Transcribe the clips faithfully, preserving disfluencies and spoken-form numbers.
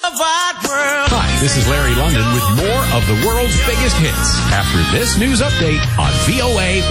wide world. Hi, this is Larry London with more of the world's biggest hits after this news update on V O A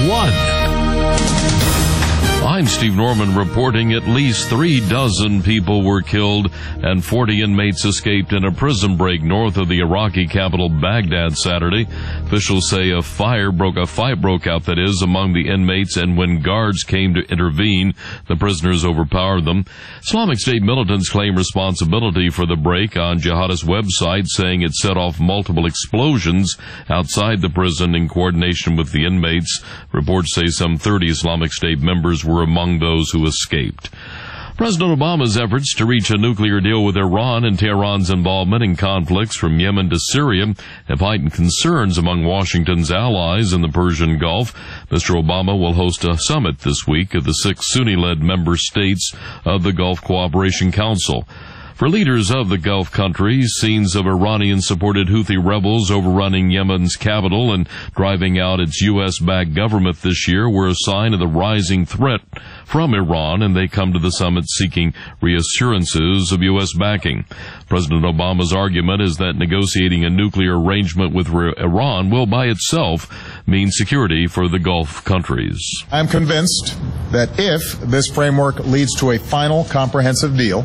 one. I'm Steve Norman reporting at least three dozen people were killed and forty inmates escaped in a prison break north of the Iraqi capital Baghdad Saturday. Officials say a fire broke, a fight broke out, that is, among the inmates, and when guards came to intervene, the prisoners overpowered them. Islamic State militants claim responsibility for the break on jihadist website, saying it set off multiple explosions outside the prison in coordination with the inmates. Reports say some thirty Islamic State members were among those who escaped. President Obama's efforts to reach a nuclear deal with Iran and Tehran's involvement in conflicts from Yemen to Syria have heightened concerns among Washington's allies in the Persian Gulf. Mister Obama will host a summit this week of the six Sunni-led member states of the Gulf Cooperation Council. For leaders of the Gulf countries, scenes of Iranian-supported Houthi rebels overrunning Yemen's capital and driving out its U S-backed government this year were a sign of the rising threat from Iran, and they come to the summit seeking reassurances of U S backing. President Obama's argument is that negotiating a nuclear arrangement with Iran will by itself mean security for the Gulf countries. I'm convinced that if this framework leads to a final comprehensive deal,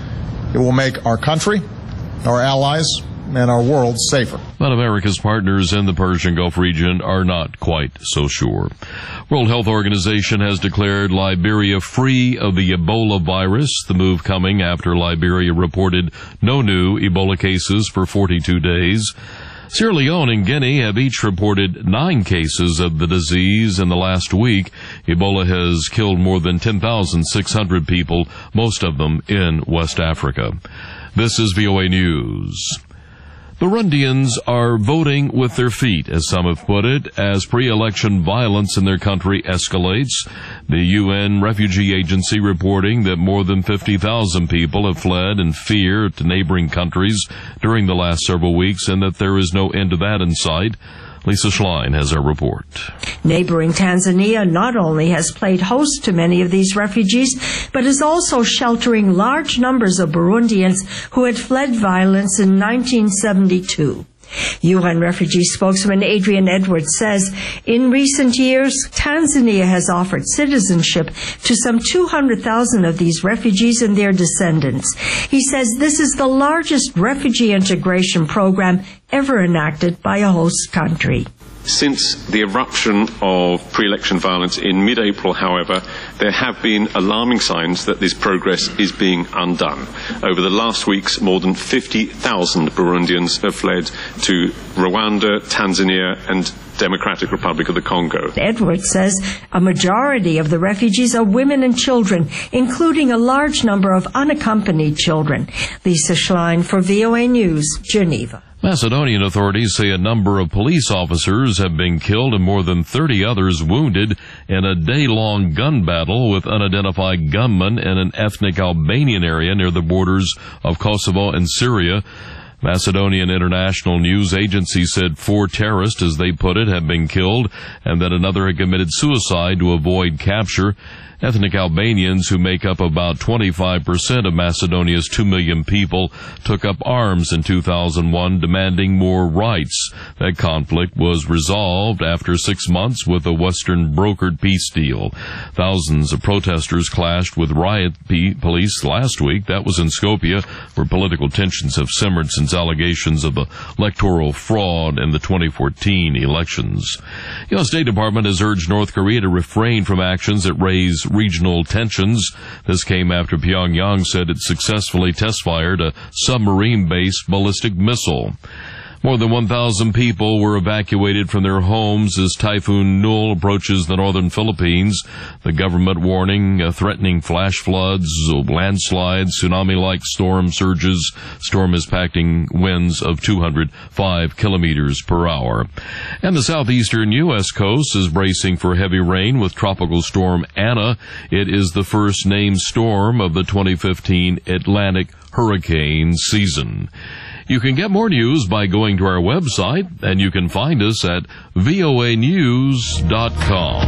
it will make our country, our allies, and our world safer. But America's partners in the Persian Gulf region are not quite so sure. World Health Organization has declared Liberia free of the Ebola virus, the move coming after Liberia reported no new Ebola cases for forty-two days. Sierra Leone and Guinea have each reported nine cases of the disease in the last week. Ebola has killed more than ten thousand six hundred people, most of them in West Africa. This is V O A News. Burundians are voting with their feet, as some have put it, as pre-election violence in their country escalates. The U N Refugee Agency reporting that more than fifty thousand people have fled in fear to neighboring countries during the last several weeks, and that there is no end to that in sight. Lisa Schlein has our report. Neighboring Tanzania not only has played host to many of these refugees, but is also sheltering large numbers of Burundians who had fled violence in nineteen seventy-two. U N refugee spokesman Adrian Edwards says, in recent years, Tanzania has offered citizenship to some two hundred thousand of these refugees and their descendants. He says this is the largest refugee integration program ever enacted by a host country. Since the eruption of pre-election violence in mid-April, however, there have been alarming signs that this progress is being undone. Over the last weeks, more than fifty thousand Burundians have fled to Rwanda, Tanzania, and Democratic Republic of the Congo. Edwards says a majority of the refugees are women and children, including a large number of unaccompanied children. Lisa Schlein for V O A News, Geneva. Macedonian authorities say a number of police officers have been killed and more than thirty others wounded in a day-long gun battle with unidentified gunmen in an ethnic Albanian area near the borders of Kosovo and Syria. Macedonian International News Agency said four terrorists, as they put it, had been killed and that another had committed suicide to avoid capture. Ethnic Albanians, who make up about twenty-five percent of Macedonia's two million people, took up arms in two thousand one, demanding more rights. That conflict was resolved after six months with a Western-brokered peace deal. Thousands of protesters clashed with riot police last week. That was in Skopje, where political tensions have simmered since allegations of electoral fraud in the twenty fourteen elections. The U S State Department has urged North Korea to refrain from actions that raise regional tensions. This came after Pyongyang said it successfully test-fired a submarine-based ballistic missile. More than one thousand people were evacuated from their homes as Typhoon Nul approaches the northern Philippines. The government warning uh, threatening flash floods, landslides, tsunami-like storm surges. Storm is packing winds of two hundred five kilometers per hour. And the southeastern U S coast is bracing for heavy rain with Tropical Storm Anna. It is the first named storm of the twenty fifteen Atlantic hurricane season. You can get more news by going to our website, and you can find us at V O A news dot com.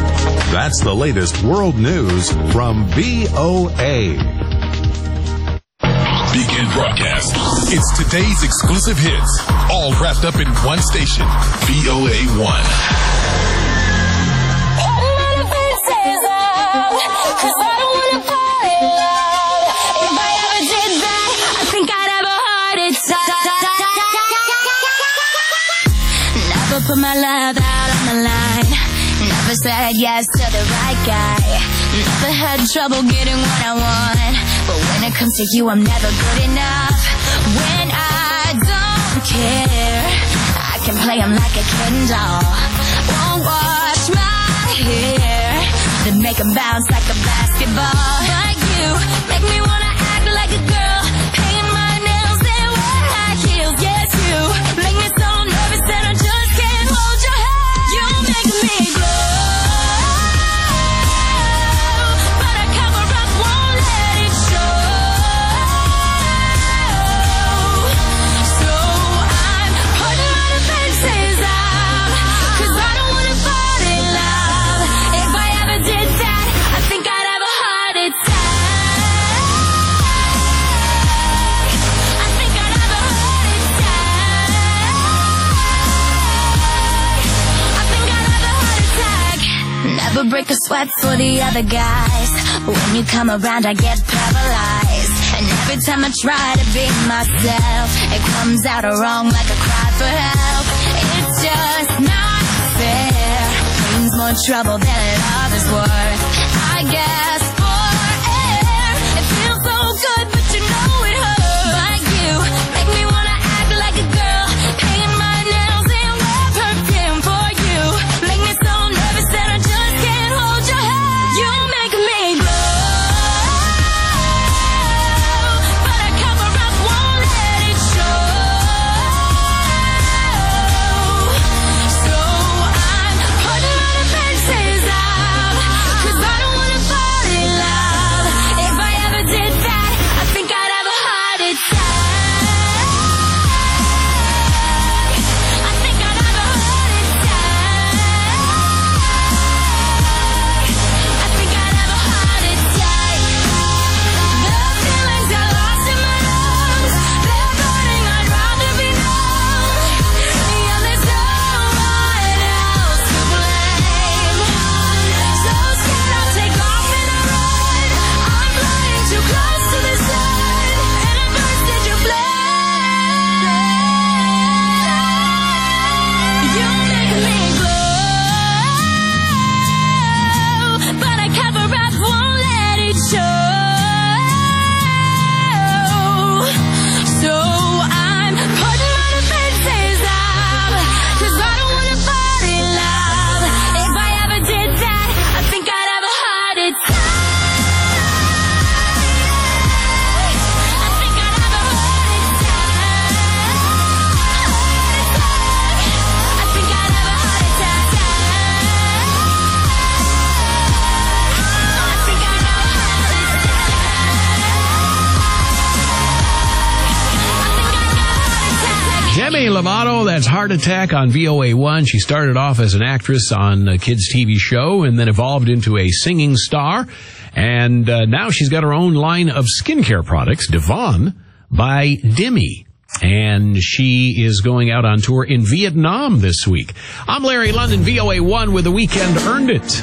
That's the latest world news from V O A. weekend broadcast. It's today's exclusive hits, all wrapped up in one station, V O A one. Put my love out on the line. Never said yes to the right guy. Never had trouble getting what I want. But when it comes to you, I'm never good enough. When I don't care, I can play him like a Ken doll. Won't wash my hair, then make him bounce like a basketball. Like you, make me wanna act like a girl, paint my nails and wear high heels. Yes, you make me so nervous that I just you make me glow, but I cover up, won't let it show. So I'm putting my defenses up, 'cause I don't wanna fall in love. If I ever did that, I think I'd have a heart attack. I think I'd have a heart attack. Never break a sweat for the other guys. When you come around, I get paralyzed. And every time I try to be myself, it comes out wrong like a cry for help. It's just not fair. Brings more trouble than love is worth. I guess for air, it feels so good, but you know it hurts. Like you, make me wanna act like a girl, paint my nails and wear perfume for you. Make me so nervous that I just can't hold your hand. You make me glow, but I cover up, won't let it show. So I'm putting my defenses up, 'cause I don't wanna fall in love. If I ever did that, I think I'd have a heart attack. I think I'd have a heart attack. I think I'd have a heart attack. The feelings I lost in my lungs, they're burning, I'd rather be numb. Yeah, there's no one else to blame. So scared I'll take off and I run. I'm flying too close to the sun, and I burst into flame. You make me glow, but I cover up, won't let it show. So I'm putting my defenses up, 'cause I don't wanna fall in love. If I ever did that, I think I'd have a heart attack. I think I'd have a heart attack. I think I'd have a heart attack. I think I'd have a heart attack. Demi Lovato, that's Heart Attack on V O A one. She started off as an actress on a kids' T V show and then evolved into a singing star. And uh, now she's got her own line of skincare products, Devon by Demi. And she is going out on tour in Vietnam this week. I'm Larry London, V O A one, with The Weekend Earned It.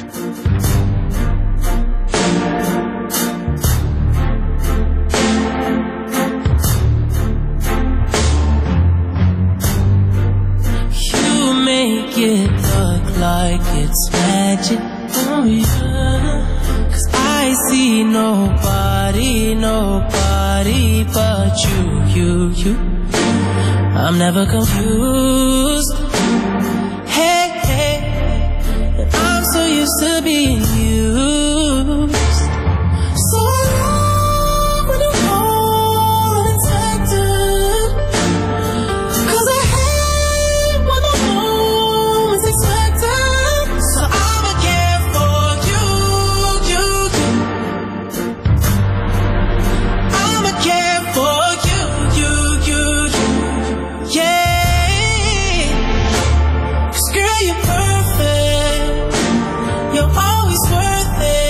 You make it look like it's magic, oh yeah. 'Cause I see nobody, nobody but you, you, you. I'm never confused. Hey, hey, and I'm so used to being used. So I love when you're cold and tempted, 'cause I hate when the moment's expected. So I'ma care for you, you, you. I'ma care for you, you, you, you. Yeah. 'Cause girl, you're perfect. You're always worth it.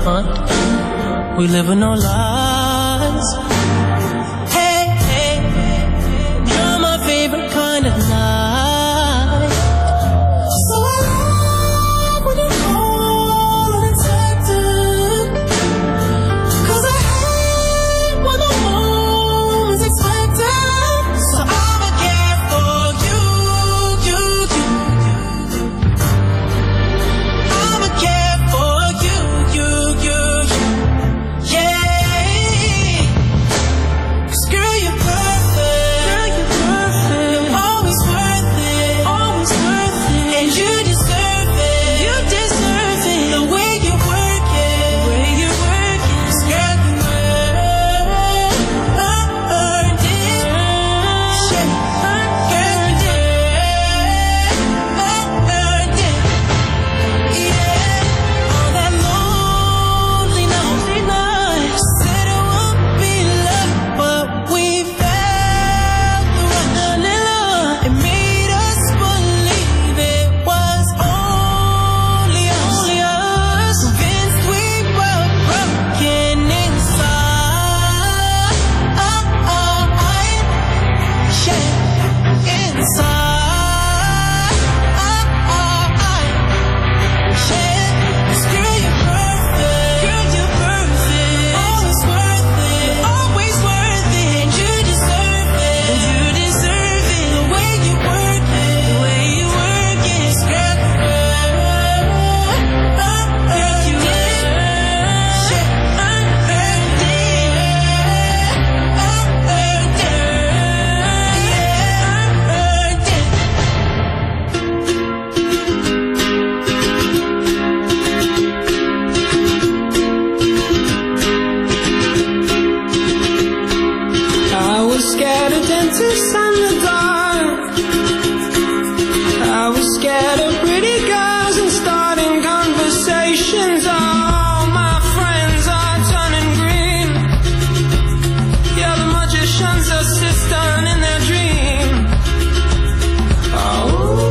uh-huh. We live in no lies. Hey, hey, you're my favorite kind of night. So I love when you call unexpected, 'cause I hate when the moment's expected. So I'ma care for you, you, you. I'ma care for you, you, you, you. Yeah. 'Cause girl, you're perfect. Girl, you're perfect. You're always worth it. Always worth it. And you deserve it. You deserve it. The way you work it. The way you work it. 'Cause girl, you earned it. Earned it. Shit. Earned it. Earned it. Yeah. All that lonely, lonely night. Said it won't be love, but we felt the rush. It made us believe it was only us. Only us. Convinced we were broken inside. Shit. Inside. Shit. 'Cause girl, you're perfect. Girl, you're perfect. Always worth it. Always worth it. And you deserve it. And you deserve it. The way you work it. The way you work it. 'Cause girl, girl, you did. Shit. Earned it. Earned it. Yeah. Earned it. I was scared of dentists and the dark. I was scared of pretty girls and starting conversations. All my friends are turning green. Yeah, the magician's assistant in their dream. Oh,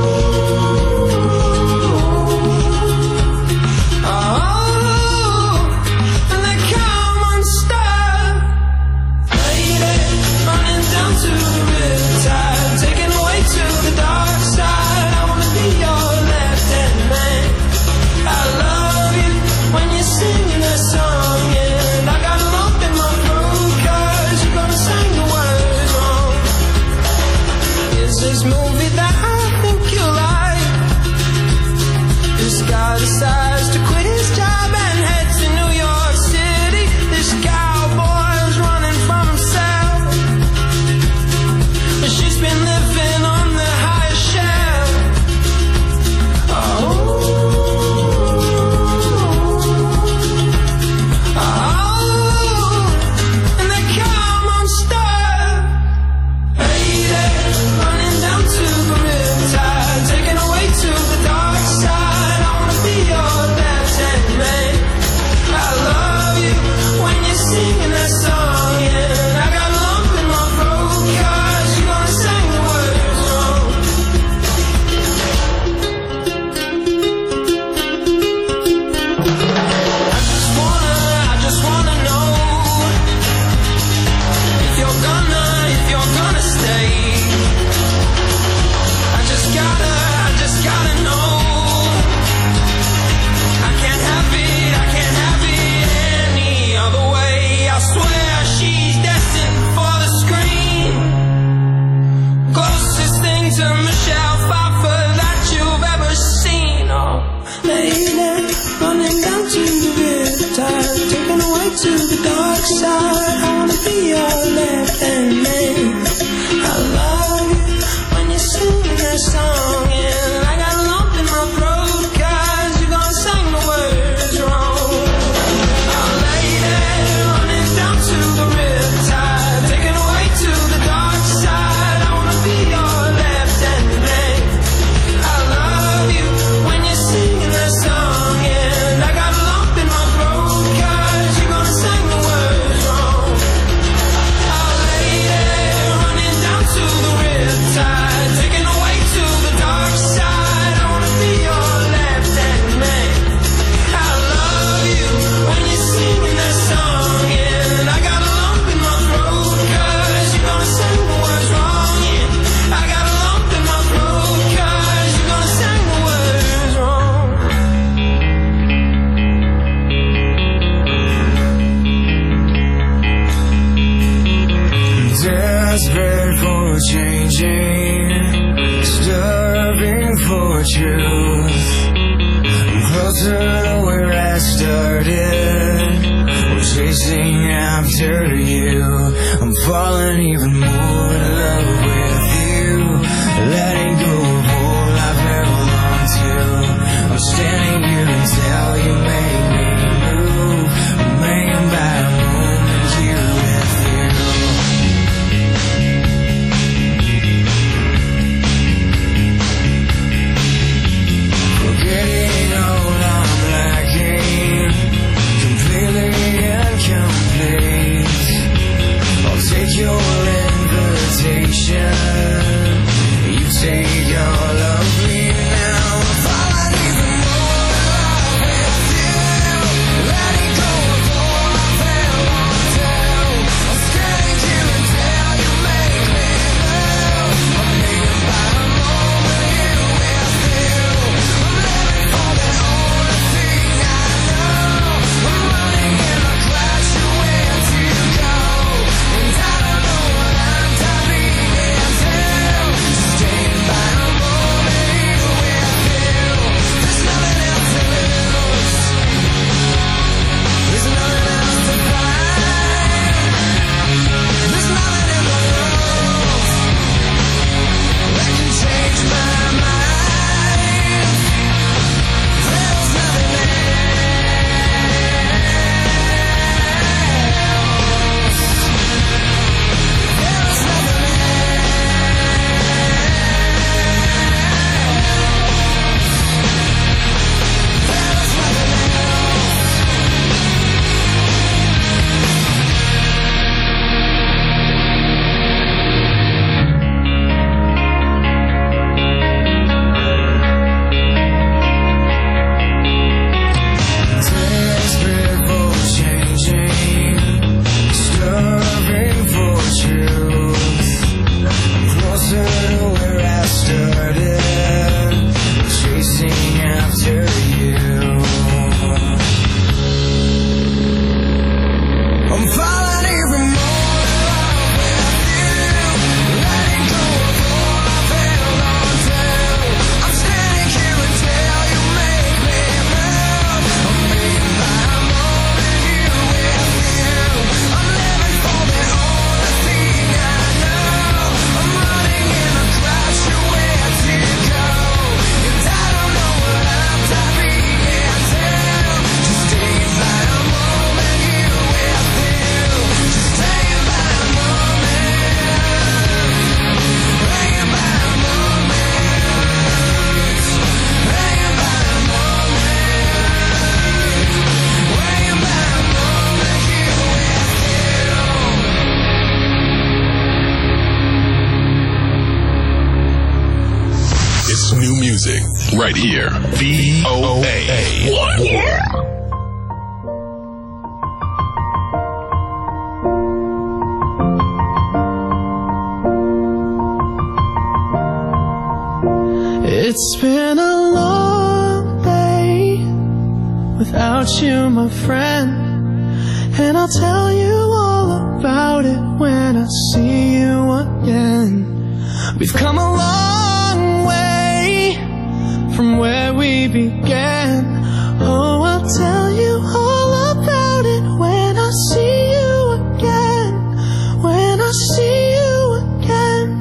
oh, and they come unstuck. Lady, running down to the riptide, taken away to the dark side. I wanna be your left-hand man. I love you when you're singing that song, and I got a lump in my throat 'cause you're gonna sing the words wrong. Is this movie that I think you like? This guy decides to quit his job and head to New York City. This cowboy's running from himself, but she's been living on the highest shelf. Oh, oh, and they come unstuck. Lady, running down to the riptide, taken away to the dark side. I wanna be your left-hand man. I love you when you're singing that song, and I got a lump in my throat 'cause you're gonna sing the words wrong. I just wanna, I just wanna know if you're gonna, if you're gonna stay. I just gotta, I just gotta know. I can't have it, I can't have it any other way. I swear she's destined for the screen. Closest thing to Michelle Pfeiffer that you've ever seen. Oh, lady, running down to the riptide, taken away to the dark side. I wanna be your left-hand man. I love you when you're singing that song, and I got a lump in my throat 'cause you're gonna sing the words wrong. Oh, lady, running down to the riptide, taken away to the dark side. I wanna be your left-hand man. I love you when you're singing that song, and I got a lump in my throat 'cause you're gonna sing the words wrong. I desperate for changing, starving for truth. I'm closer to where I started. I'm chasing after you. I'm falling even more in love with you. Letting go of all I've held on to. I'm standing here until you make me move. I'm laying by a moment here with you. Forgetting all I'm lacking, completely incomplete. I'll take your invitation, you take all of me now. I'm falling even more in love with you, letting go of all I've held on to. I'm standing here until you make me move. I'm living by the moment here with you. I'm living for the only thing I know. I'm running in a clash to where to go, and I don't know what I'm diving into. Staying by the moment here with you. There's nothing else to lose. There's nothing else to find. There's nothing in the world that can change my mind. There's nothing else. There's nothing There's nothing desperate for changing, starving for truth. I'm closer to where I started, chasing after you. I'm falling even more in love with you, letting go of all I've held on to. I'm standing here until you make me move. I'm living by the moment here with you. I'm living for the only thing I know. I'm running in a crash to where to go, and I don't know what I'm diving into. Just staying by the moment here with you. Just staying by the moment, hanging by the moment, hanging by the moment, hanging by the moment here with you. It's new music right here. V O A one. It's been a long day without you, my friend, and I'll tell you all about it when I see you again. We've come a long way from where we began. Oh, I'll tell you all about it when I see you again. When I see you again.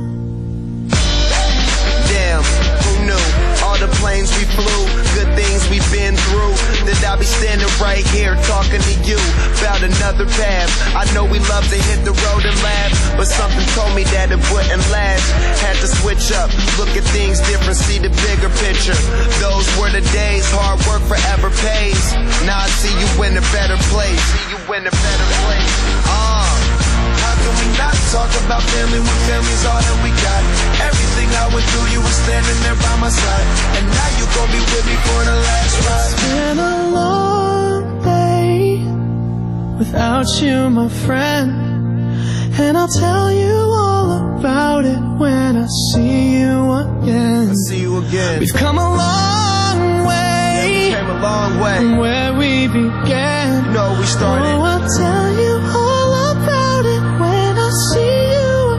Damn, who knew? All the planes we flew, good things we've been through. That I'll be standing right here talking to you about another path. I know we love to hit the road and laugh, but something told me that it wouldn't last. Had to switch up, look at things different, see the bigger picture. Those were the days, hard work forever pays. Now I see you in a better place. See you in a better place. Uh, how can we not talk about family when family's all that we got? Everything I went through, you were standing there by my side, and now you gon' be with me for the last ride. It's been a long day without you, my friend, and I'll tell you all about it when I see you again. I see you again. We've come a long way, yeah, we came a long way from where we began. You know we started. Oh, I'll tell you all about it when I see you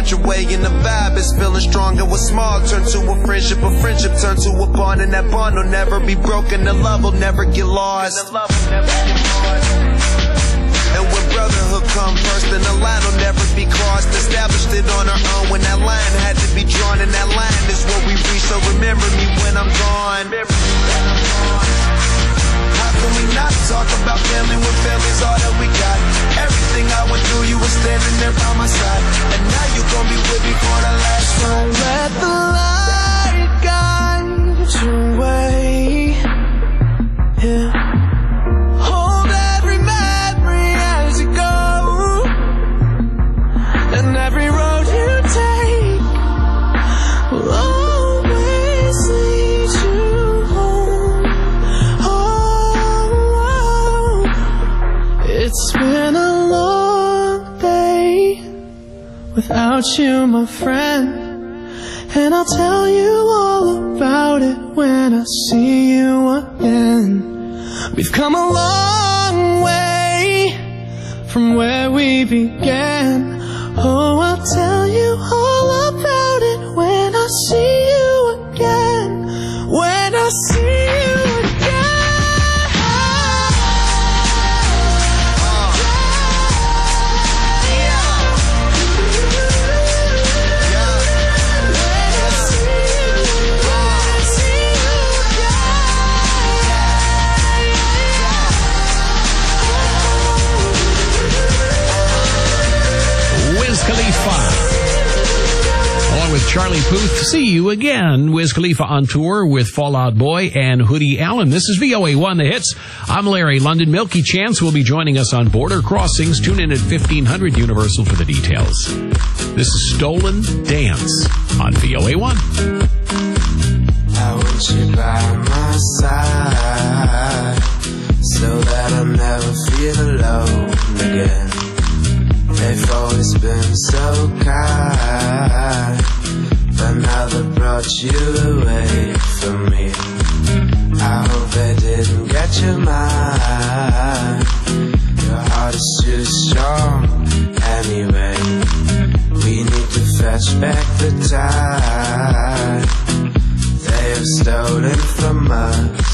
want your way, and the vibe is feeling strong. And what's small turn to a friendship, a friendship turn to a bond, and that bond will never be broken. The love will never get lost. And the love will never get lost. And when brotherhood come first, then the line will never be crossed. Established it on our own when that line had to be drawn, and that line is what we reach. So remember me when I'm gone. How can we not talk about family when family's all that we got? Everything I went through, you were standing there by my side, and now you gon' be with me for the last time. Let the light guide your way. Yeah. Hold every memory as you go, and every road you take will always lead you home. Oh, it's been a long day without you, my friend, and I'll tell you all about it when I see you again. We've come a long way from where we began. Oh, I'll tell you all about it when I see you again. When I see you again. Wiz Khalifa, along with Charlie Puth. See you again. Wiz Khalifa on tour with Fall Out Boy and Hoodie Allen. This is V O A one, The Hits. I'm Larry London. Milky Chance will be joining us on Border Crossings. Tune in at fifteen hundred Universal for the details. This is Stolen Dance on V O A one. I want you by my side so that I'll never feel alone again. They've always been so kind, but now they brought you away from me. I hope they didn't get your mind. Your heart is too strong anyway. We need to fetch back the time they have stolen from us.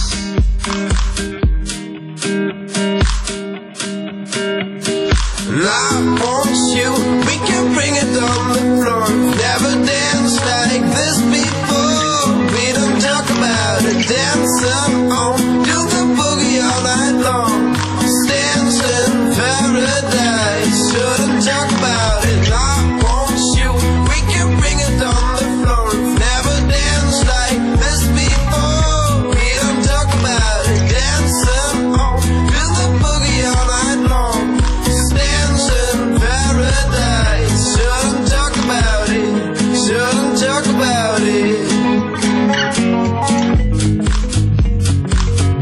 I want you, we can bring it on the floor. Never danced like this before. We don't talk about it, dancing on, do the boogie all night long. Stands in paradise, shouldn't talk about it. I want you, we can bring it on the floor. Never danced like this before. We don't talk about it, dancing on, do the boogie all night long. Paradise, shouldn't talk about it, shouldn't talk about it.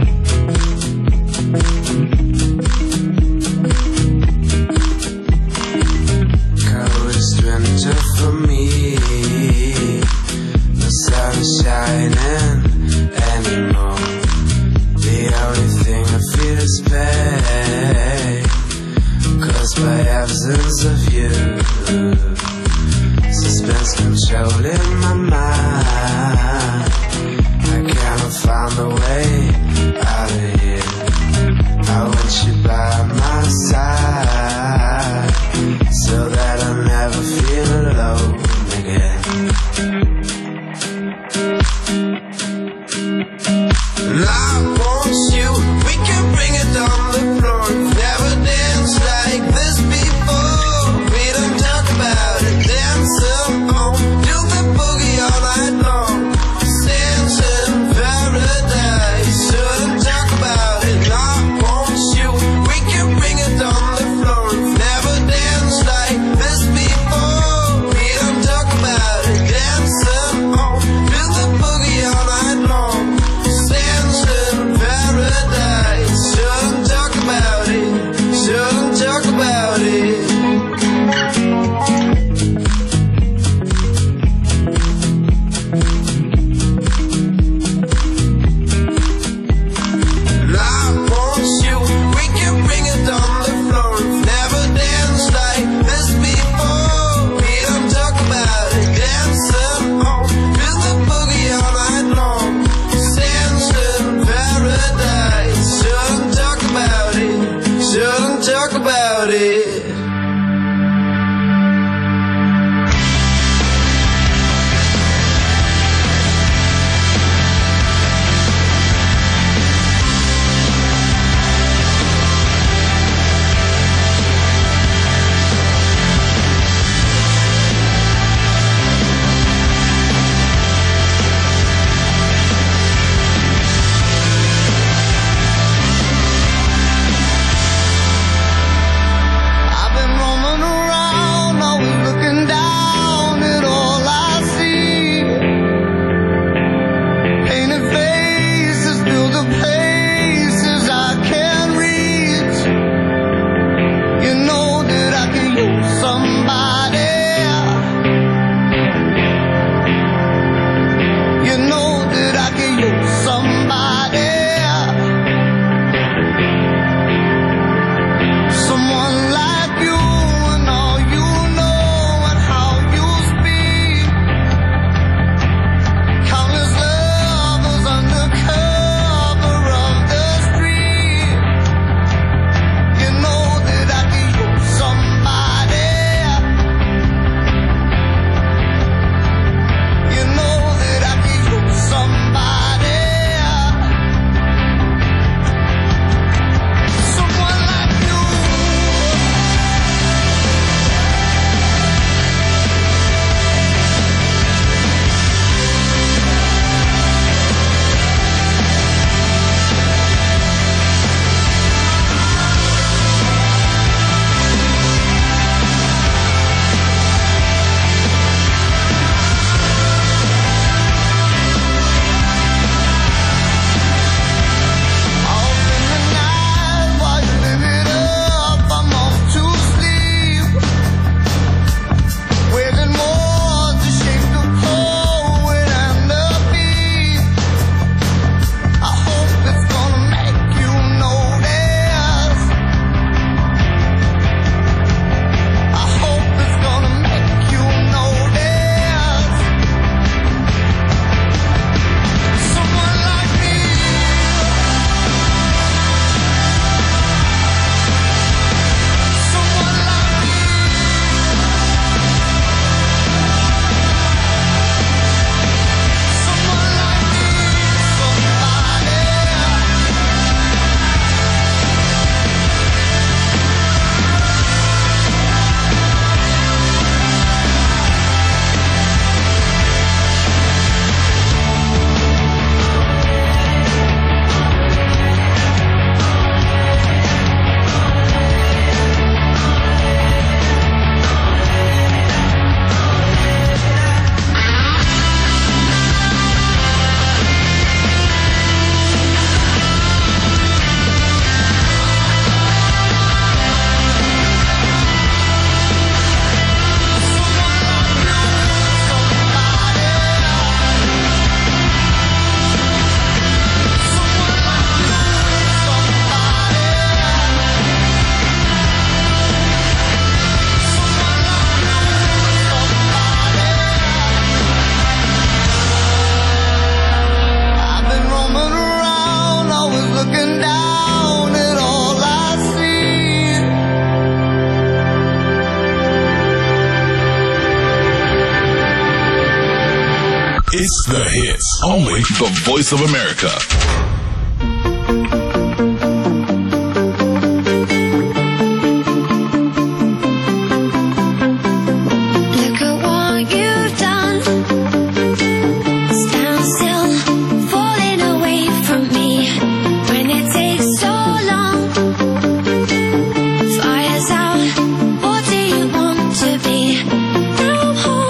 The Hits. Only the Voice of America.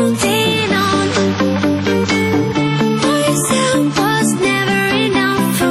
Was never enough for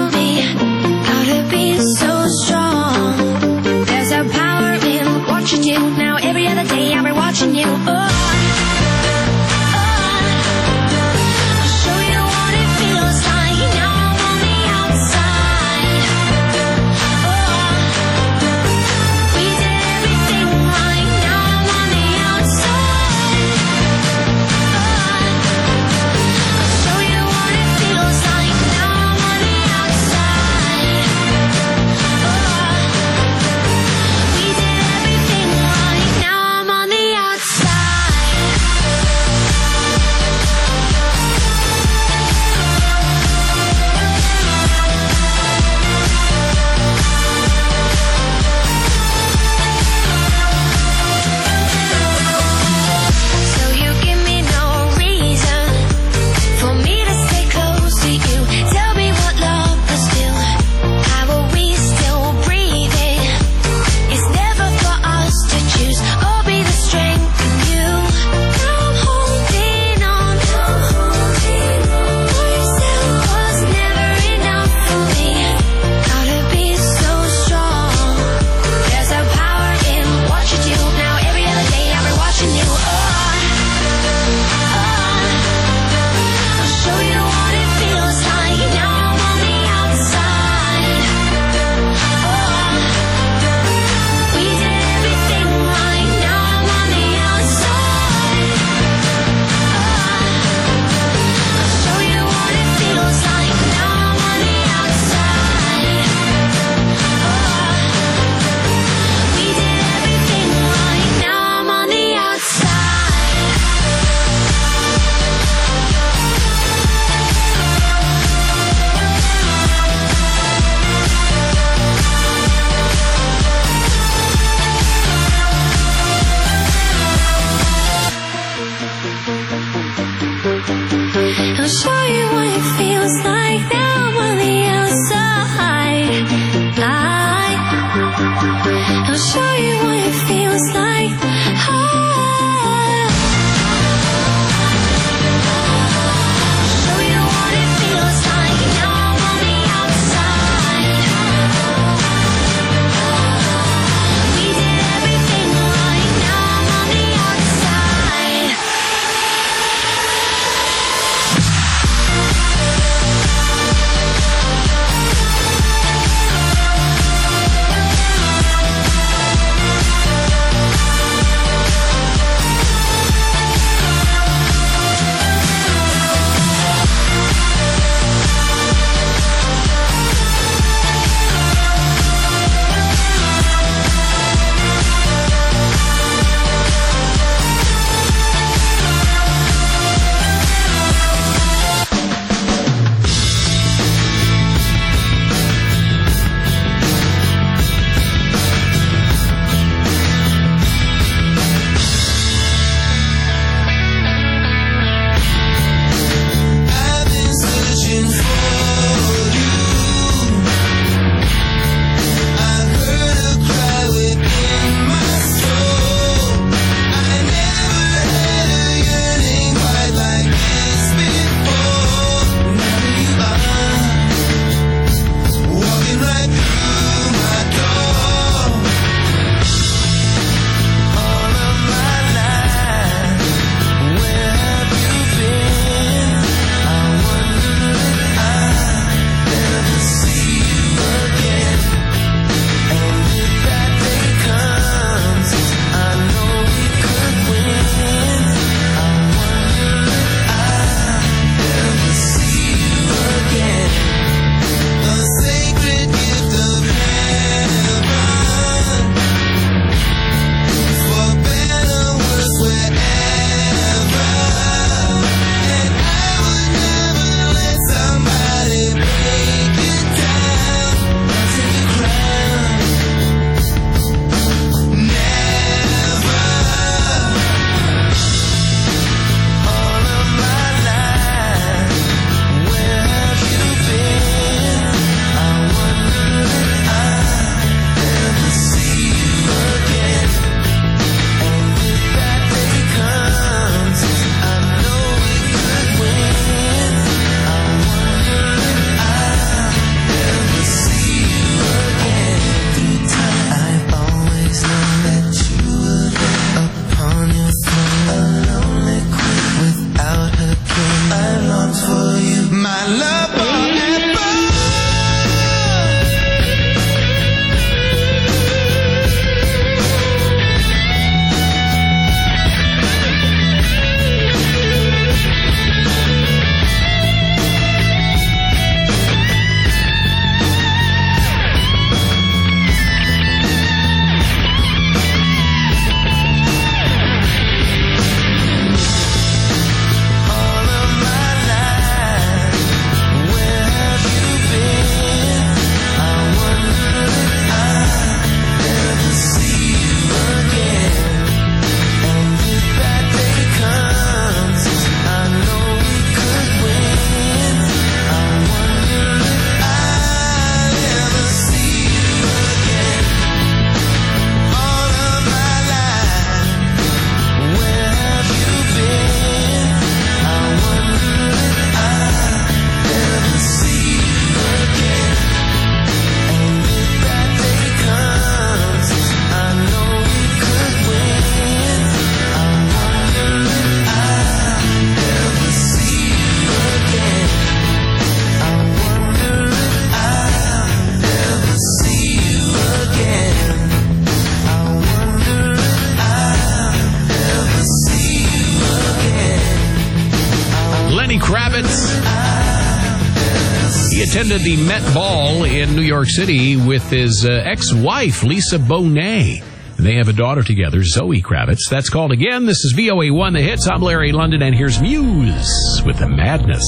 attended the Met Ball in New York City with his uh, ex-wife, Lisa Bonet. They have a daughter together, Zoe Kravitz. That's called Again. This is V O A one, The Hits. I'm Larry London, and here's Muse with The Madness.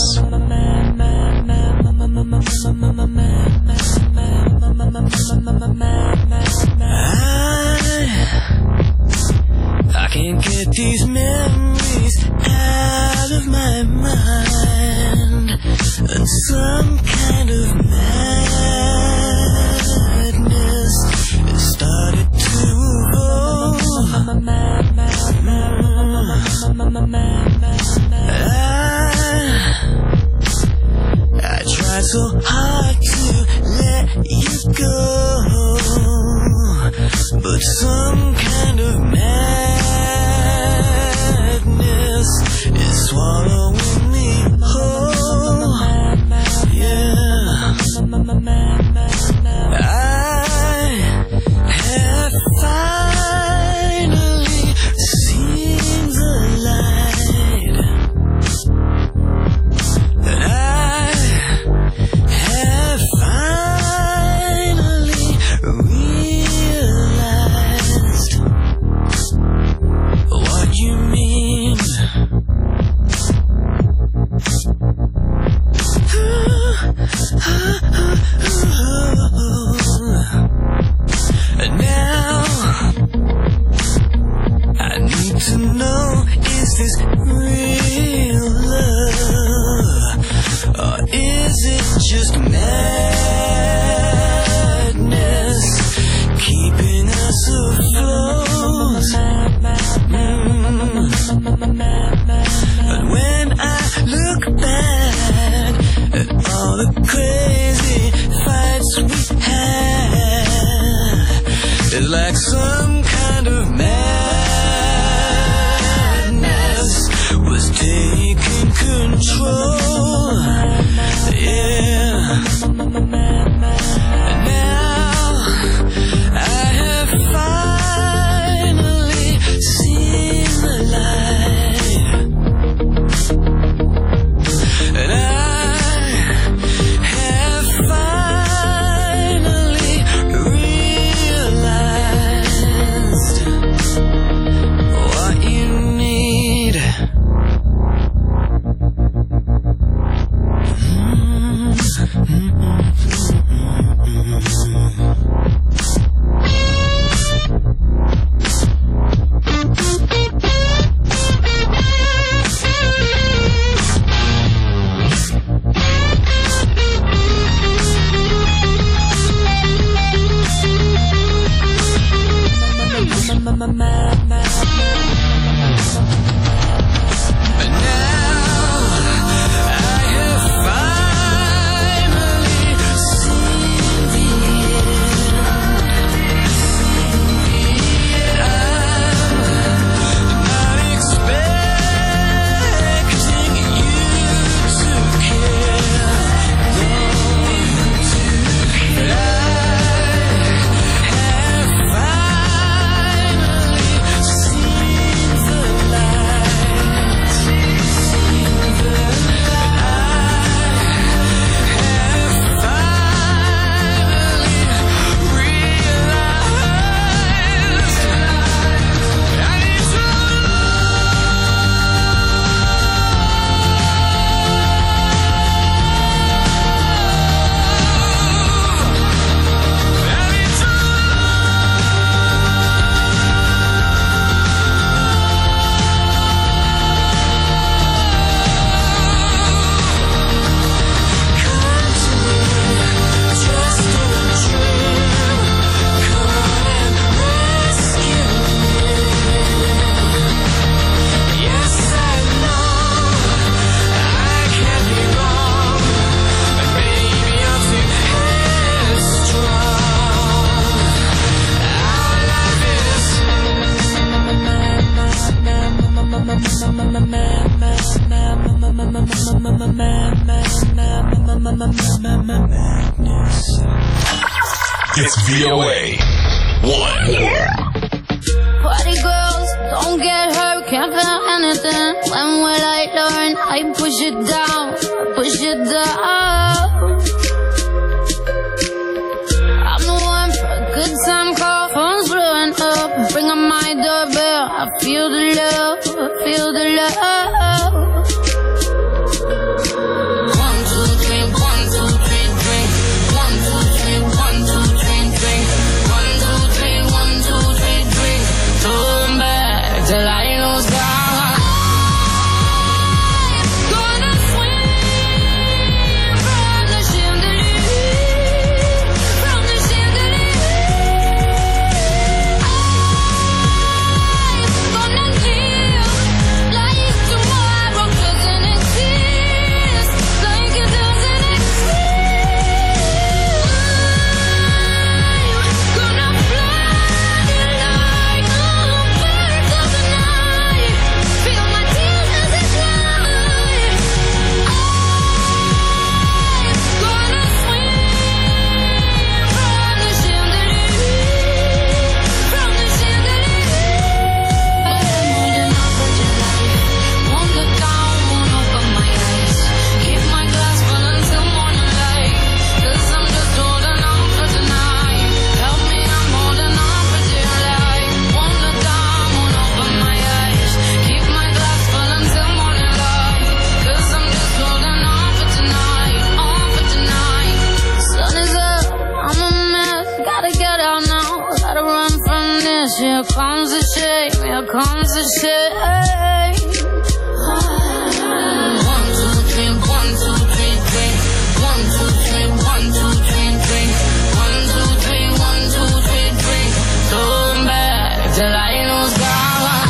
I, I can't get these memories out of my mind, and some kind of madness it started to evolve. I, I tried so hard to let you go, but some kind of madness is swallowing me whole. Yeah, I have finally seen the light, and I have finally realized what you mean. And now I need to know, is this real love, or is it just madness keeping us afloat? Mm. But when I look back at all the crazy fights we had, it's like some kind of madness was taking control. Yeah. And now I have finally seen the light, and I have finally realized what you need. It's V O A one. Party girls, don't get hurt, can't feel anything. When will I learn? I push it down, push it down. I feel the love, I feel the love. One, two, three, one, two, three, drink. One, two, three, one, two, three, drink. One, two, three, one, two, three, drink. Turn back till I know God. Here comes the shame, here comes the shame. One, two, three, one, two, three, drink. One, two, three, one, two, three, drink. One, two, three, one, two, three, drink. Turn back till I know God.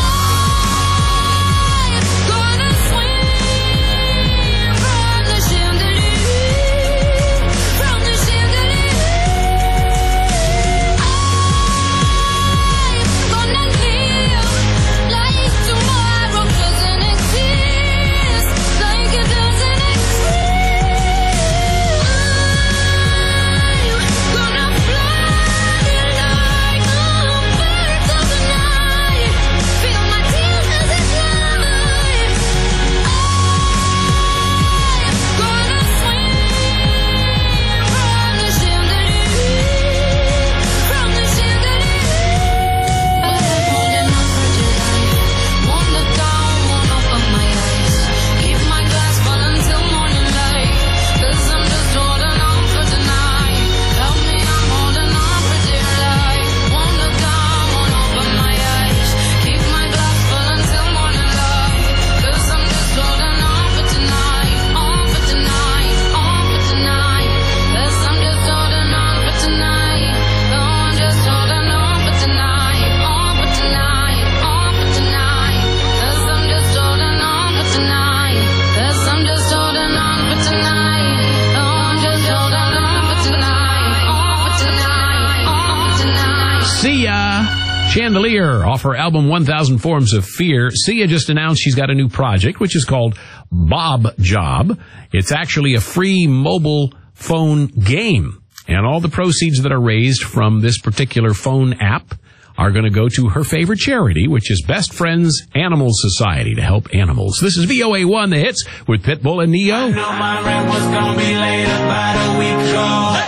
Chandelier off her album one thousand Forms of Fear. Sia just announced she's got a new project, which is called Bob Job. It's actually a free mobile phone game. And all the proceeds that are raised from this particular phone app are going to go to her favorite charity, which is Best Friends Animal Society, to help animals. This is V O A one, The Hits, with Pitbull and Neo. I know my rent was gonna be late about a week ago.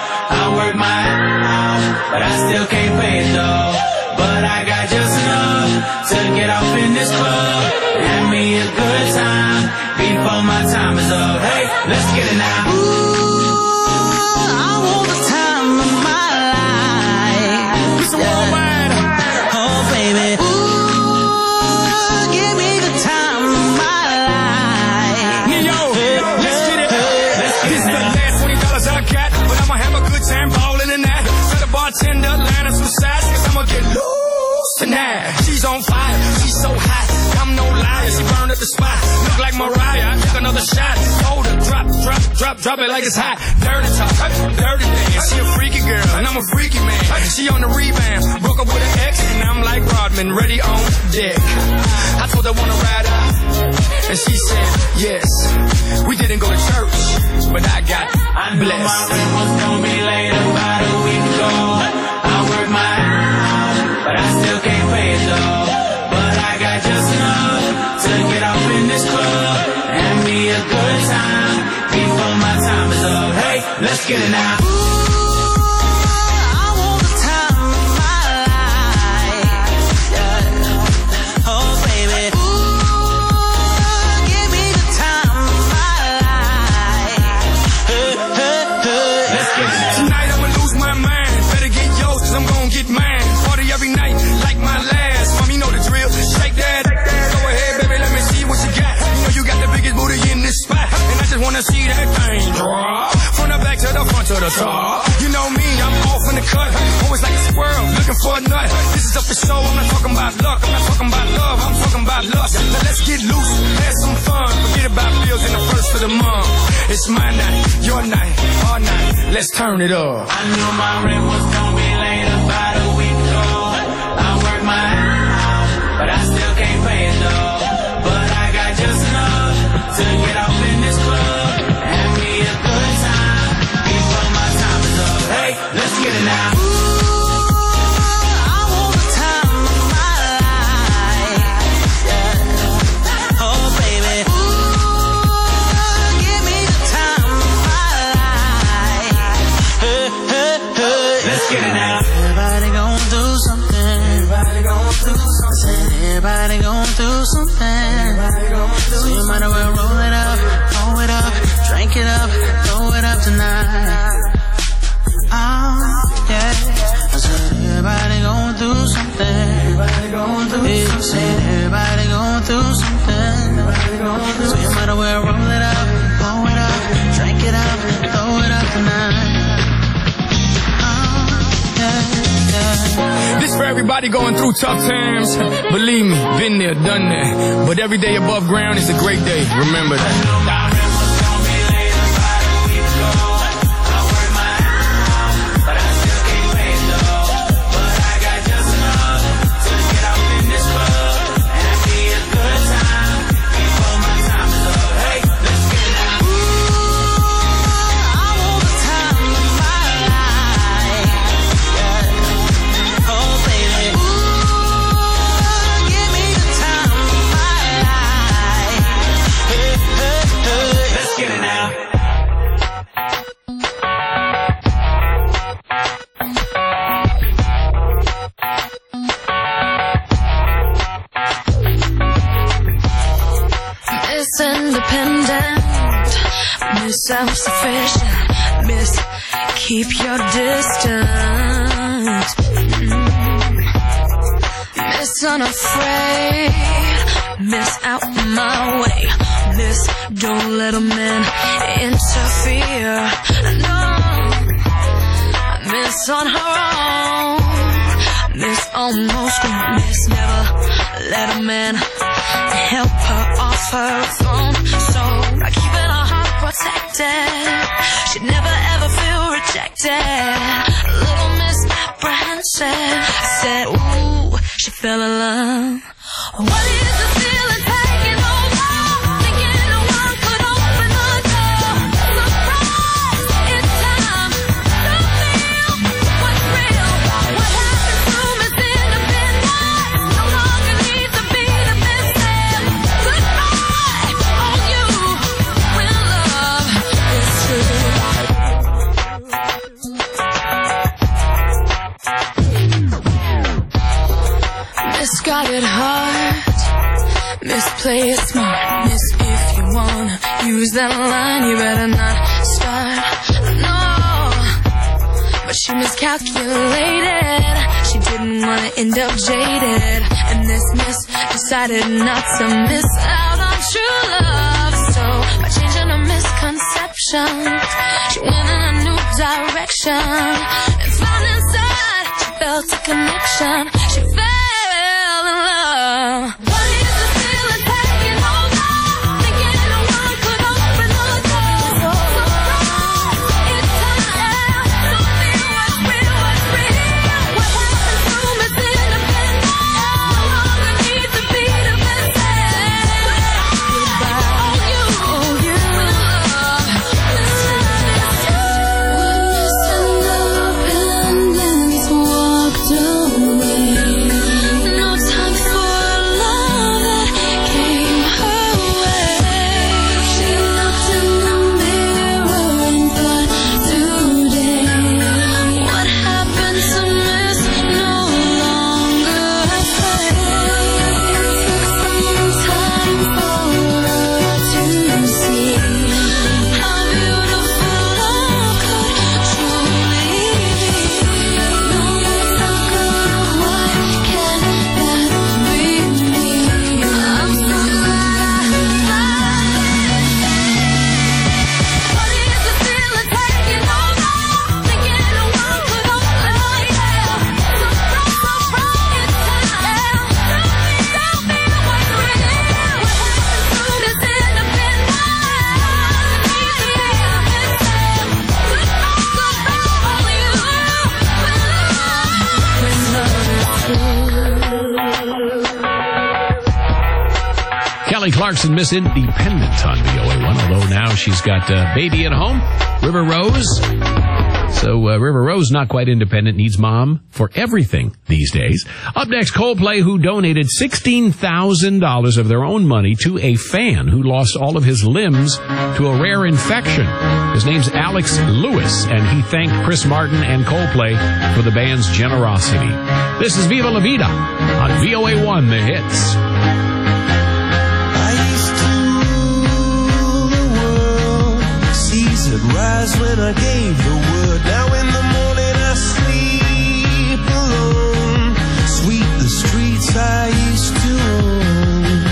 I worked my ass out, but I still can't pay it though. But I got just enough to get off in this club. Have me a good time before my time is up. Hey, let's get it now. Ooh, I want the time of my life. It's a worldwide. Oh, baby. Ooh, give me the time of my life. Neo, let's get it. Let's get it. This is the last twenty dollars I got, but I'ma have a good time balling in that. Tell the bartender, line up some sides, cause I'ma get loose tonight. She's on fire, she's so hot, I'm no liar, she burned up the spot. Look like Mariah, I took another shot. Hold her, drop, drop, drop, drop it like it's hot. Dirty talk, dirty dance. She a freaky girl, and I'm a freaky man. She on the rebound, broke up with an ex, and I'm like Rodman, ready on deck. I told her wanna ride out, and she said yes. We didn't go to church, but I got I blessed. I knew my rent was gonna be late about a week ago. I worked my ass, but I still can't pay it though. But I got just enough to get off in this club. Have me a good time before my time is up. Hey, let's get it now. Ooh, I want the time of my life. Yeah. Oh, see that thing drop. From the back to the front to the top. You know me, I'm off in the cut. Always like a squirrel, looking for a nut. This is up for show, I'm not talking about luck. I'm not talking about love, I'm talking about lust. Now let's get loose, have some fun. Forget about bills in the first of the month. It's my night, your night, our night. Let's turn it up. I knew my rent was gonna be late about a week ago. I worked my ass off, but I still can't pay it though. But I got just enough to get off in this club. Have me a good time before my time is up. Hey, let's get it now. Everybody gon' do something. Everybody gon' do something. Everybody gon' do something. So you might as well roll it up, roll it up, drink it up, throw it up tonight. Oh, yeah. I said everybody gon' do something. Everybody gon' do something. Said everybody gon' do something. So you might as well roll it up, roll it up, drink it up, throw it up tonight. This for everybody going through tough times. Believe me, been there, done that. But every day above ground is a great day. Remember that. Independent, Miss self-sufficient, Miss keep your distance, mm. Miss unafraid, Miss out my way, Miss don't let a man interfere, no, Miss on her own, Miss almost grown, Miss never let a man help her off her throne. So by keeping her heart protected, she'd never ever feel rejected. Little Miss Apprehensive said, ooh, she fell in love. What is the feeling taking over? Thinking no one could open the door. Surprise, it's time to feel what's real. What happened to Miss Independent? No longer needs to be the best. Miss got it hard, Miss play it smart, Miss if you wanna use that line you better not start, no, but she miscalculated, she didn't wanna end up jaded, and this Miss decided not to miss out on true love, so by changing her misconceptions, she went in a new direction, and found inside, she felt a connection, she fell in love. What is the feeling taking over? Thinking no one could open the door. Surprise, it's time to feel what's real, what's real. What happened to Miss Independent? No longer needs to be the best. Goodbye, oh you, oh you, love, Miss Independent walked away. No time for love. Kelly Clarkson, Miss Independent on V O A one, although now she's got a baby at home, River Rose. So uh, River Rose, not quite independent, needs mom for everything these days. Up next, Coldplay, who donated sixteen thousand dollars of their own money to a fan who lost all of his limbs to a rare infection. His name's Alex Lewis, and he thanked Chris Martin and Coldplay for the band's generosity. This is Viva La Vida on V O A one, The Hits. Rise when I gave the word. Now in the morning I sleep alone. Sweep the streets I used to own.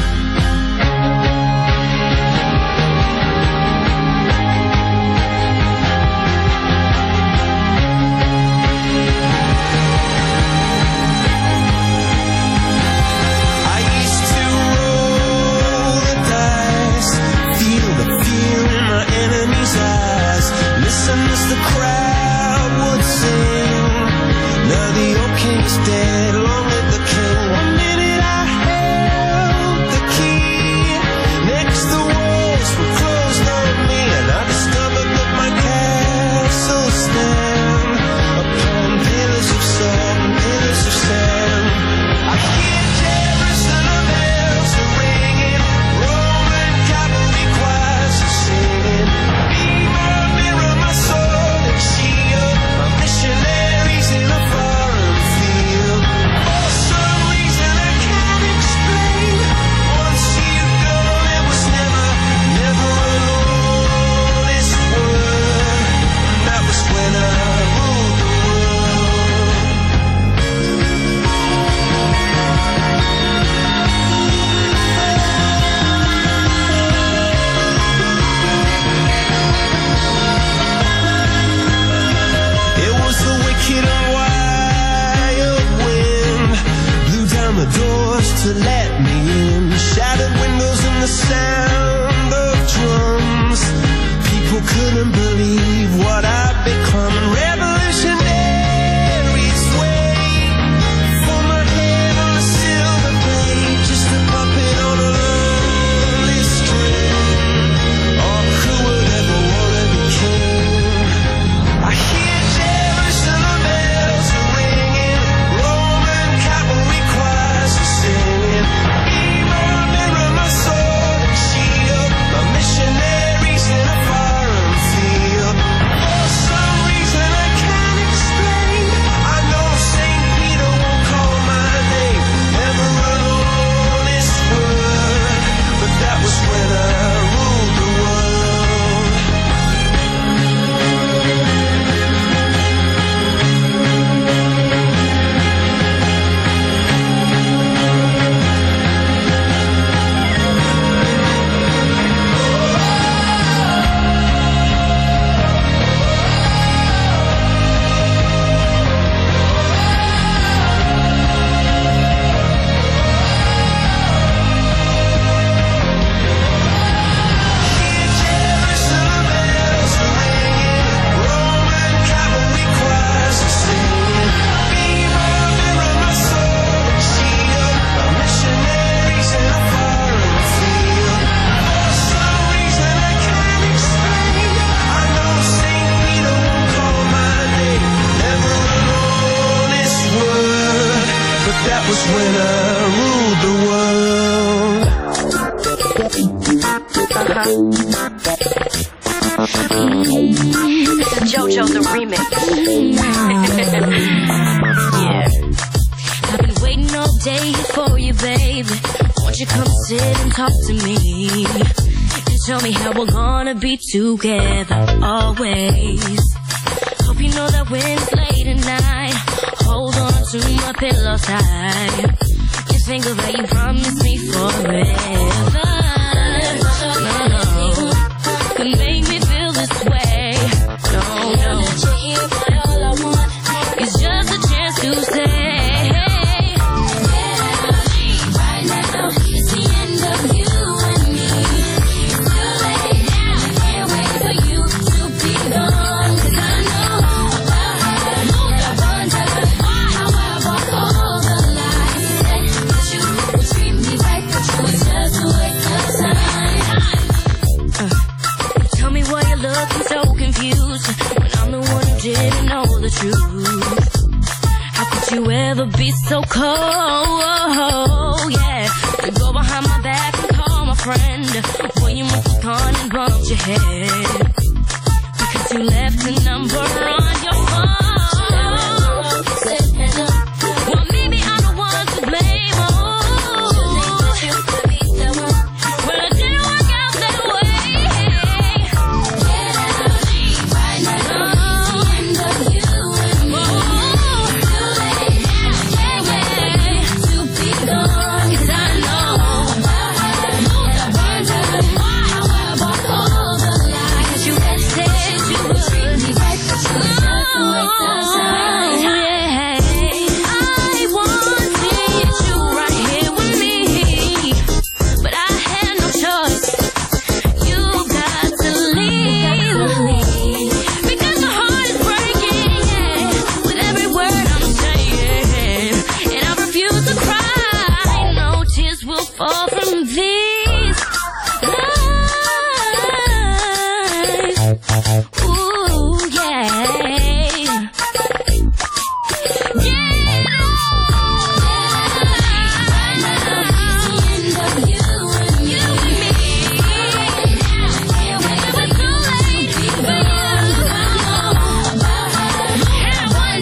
I used to roll the dice, feel the fear in my enemy's eyes. Listen as the crowd would sing. Now the old king's dead, long live the king. One minute I held the key. Next the walls were closed on me, and I discovered that my castle stand upon pillars of salt and pillars of sand. I hear Jerusalem bells are ringing, Roman cavalry choirs are singing. Missionaries in a foreign field. For some reason I can't explain. Once you go, it was never, never an honest word. That was when I ruled the wicked and wild wind blew down the doors to let me in. Shattered windows and the sound of drums. People couldn't believe what I'd become. Revolutionaries wait for my head on a silver blade, just a puppet on a lonely string. Oh, who would ever want to be king? I hear missionaries in a foreign field. For some reason I can't explain. I know Saint Peter won't call my name, never an honest word, but that was when I ruled the world. That was when I ruled the world. Uh-huh. JoJo the remix. Yeah. I've been waiting all day for you, baby. Won't you come sit and talk to me? And tell me how we're gonna be together always. Hope you know that when it's late at night, hold on to my pillow tight. Just think of how you promised me forever. No, no, could make me feel this way. No, no, but all I want is just a chance to say, right now it's the end of you and me. It's too late now, I can't wait for you to be gone. 'Cause I know about how I wonder how I walk all the lies. Said that you would treat me right, but you would just do the truth. How could you ever be so cold? Yeah, you go behind my back and call my friend. Boy, you must have gone and bumped your head because you left a number on your phone. Well, maybe I'm the one to blame. Oh, well, it didn't work out that way. Right now, it's the end of you and me. To be gone, 'cause I know I wondered why I walked all the lies. 'Cause you had said you would treat me right, but you just the way